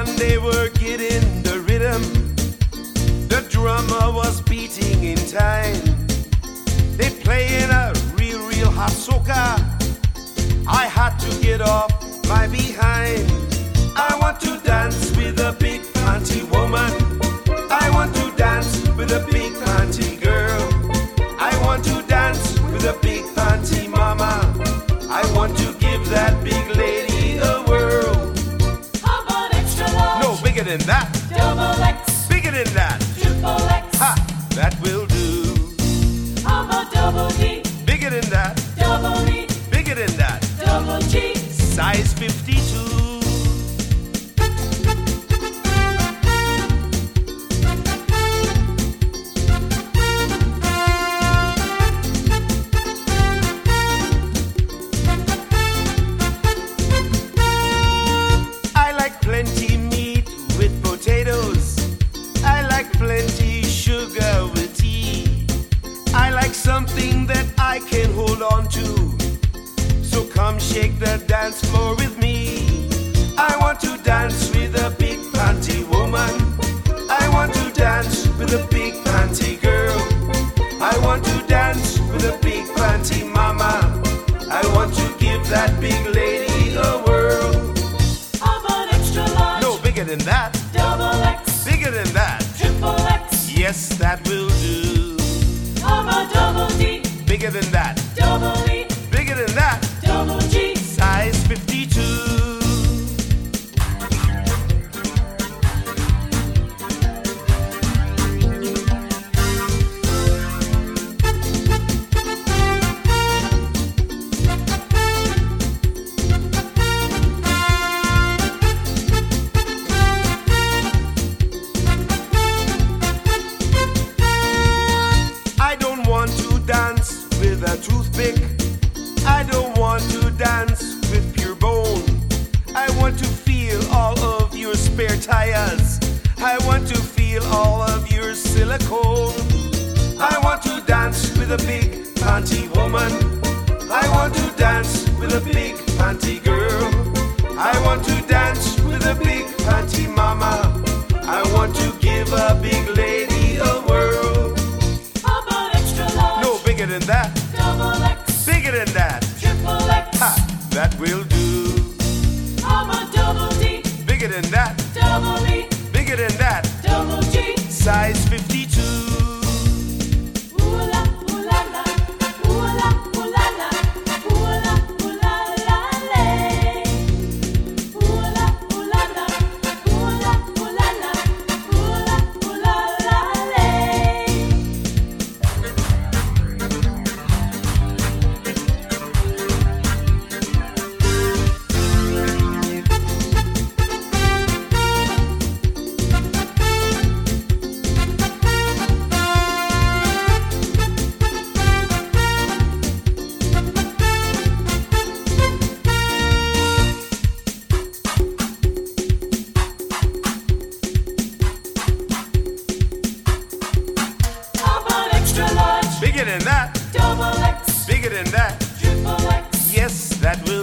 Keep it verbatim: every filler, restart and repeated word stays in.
everyone, they were getting the rhythm. The drummer was beating in time. They playing a real, real hot soca. I had to get off my behind. I want to dance with a big panty woman. I want to dance with a big panty girl. I want to dance with a big panty mama. I want to give that big lady a whirl. How about extra large? No, bigger than that. Double X. Bigger than that. Triple X. Ha, that will do. How about double D? Bigger than that. Double E. Bigger than that. Double G. Size fifty-two. Plenty meat with potatoes. I like plenty sugar with tea. I like something that I can hold on to. So come shake the dance floor with me. I want to dance with a big panty woman. I want to dance with a big panty girl. I want to dance with a big panty mama. I want to give that big lady a whirl. Bigger than that. Double X. Bigger than that. Triple X. Yes, that will do. How about double D? Bigger than that. Double E. Bigger than that. Double G. Size fifty-two. Dance with a toothpick. I don't want to dance with pure bone. I want to feel all of your spare tires. I want to feel all of your silicone. I want to dance with a big panty woman. I want to dance with a big panty girl. I want to dance with a big panty mama. I want to give a big lady a whirl. Bigger than that. Double X. Bigger than that. Triple X. Ha, that will do. How about double D? Bigger than that. Double E. Bigger than that. Double G. Size fifty-two. Ooh la, ooh la la. Ooh la, ooh la la. Ooh la, ooh la la lay. Ooh la, ooh la la. Ooh la, ooh la la. Ooh la, ooh la la lay. Bigger than that. Double X. Bigger than that. Triple X. Yes, that will